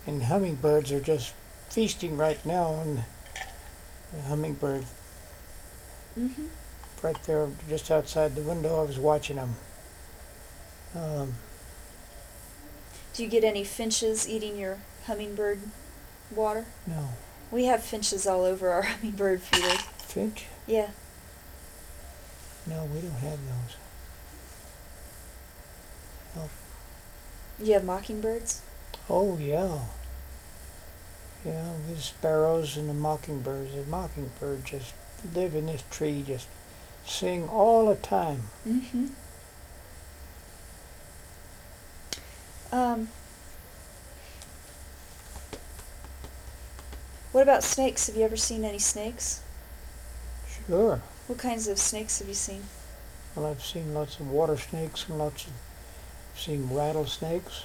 And hummingbirds are just feasting right now on the hummingbird Mhm. right there just outside the window. I was watching them. Um, Do you get any finches eating your hummingbird water? no, We have finches all over our hummingbird feeder. finch? Yeah. No, we don't have those. No. You have mockingbirds? Oh yeah, yeah. The sparrows and the mockingbirds. The mockingbird just live in this tree, just sing all the time. Mm-hmm. Um, what about snakes? Have you ever seen any snakes? Sure. What kinds of snakes have you seen? Well, I've seen lots of water snakes and I've seen rattlesnakes,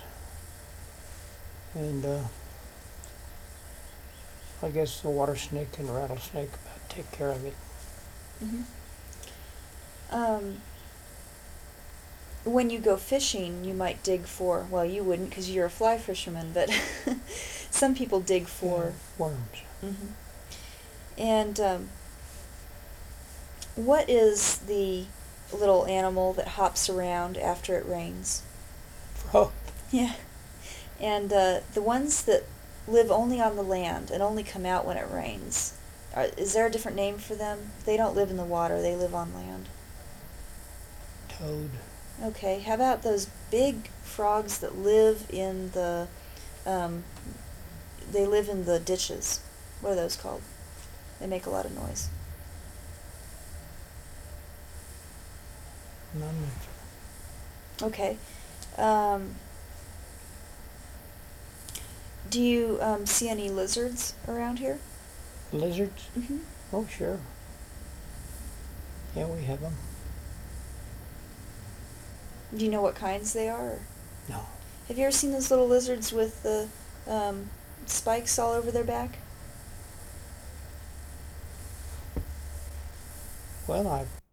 and I guess the water snake and rattlesnake about take care of it. Mm-hmm. Um, when you go fishing, you might dig for, well, you wouldn't because you're a fly fisherman, but some people dig for. Worms. Mm-hmm. And what is the little animal that hops around after it rains? Frog. Yeah. And the ones that live only on the land and only come out when it rains, is there a different name for them? They don't live in the water, they live on land. Toad. Okay, how about those big frogs that live in the, um, they live in the ditches? What are those called? They make a lot of noise. None. Okay. Um, do you see any lizards around here? Lizards. Mm-hmm. Oh sure. Yeah, we have them. Do you know what kinds they are? No. Have you ever seen those little lizards with the um, spikes all over their back? Well, I've